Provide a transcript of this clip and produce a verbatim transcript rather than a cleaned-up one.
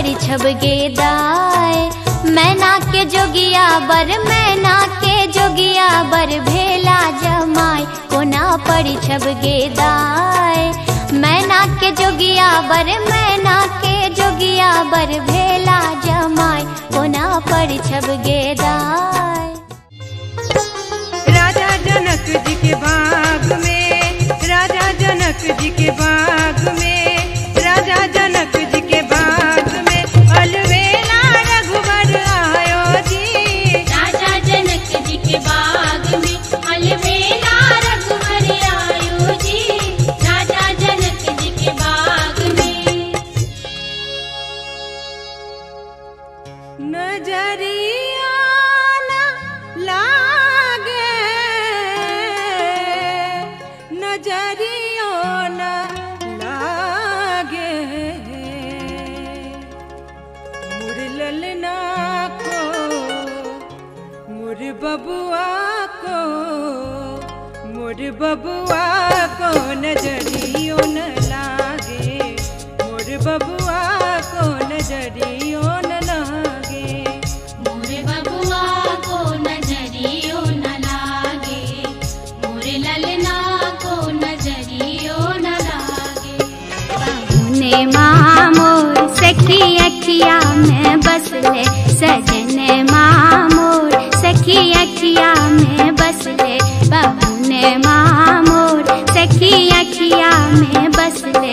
पड़ी छब गेदाय। मैना के जोगिया बर मैना के जोगिया बर भेला जमाय कोना पड़ी छब गेदाय। मैना के जोगिया बर मैना के जोगिया बर भेला जमाय कोना पड़ी छब गेदाय। राजा जनक जी के बाग में राजा जनक जी के बाग में राजा जनक जी के बाग में अलवेला रघुवर आयो जी। राजा जनक जी के बाग में अलवेला रघुवर आयो जी। राजा जनक जी के बाग में नजरिया न लागे नजरियो न लागे मुर ललना को मुर बबुआ को मुर बबुआ को नजरियो न लागे मुर बबुआ को नजरियो न लागे। मोरे बबुआ को नजरियो न लागे मोरे ललना को नजरियो न लागे। ने माँ मोर सखी अखिया में बसले सजन माँ मोर सखी अखिया में बसले। बहुने माँ मोर सखी अखिया में बसले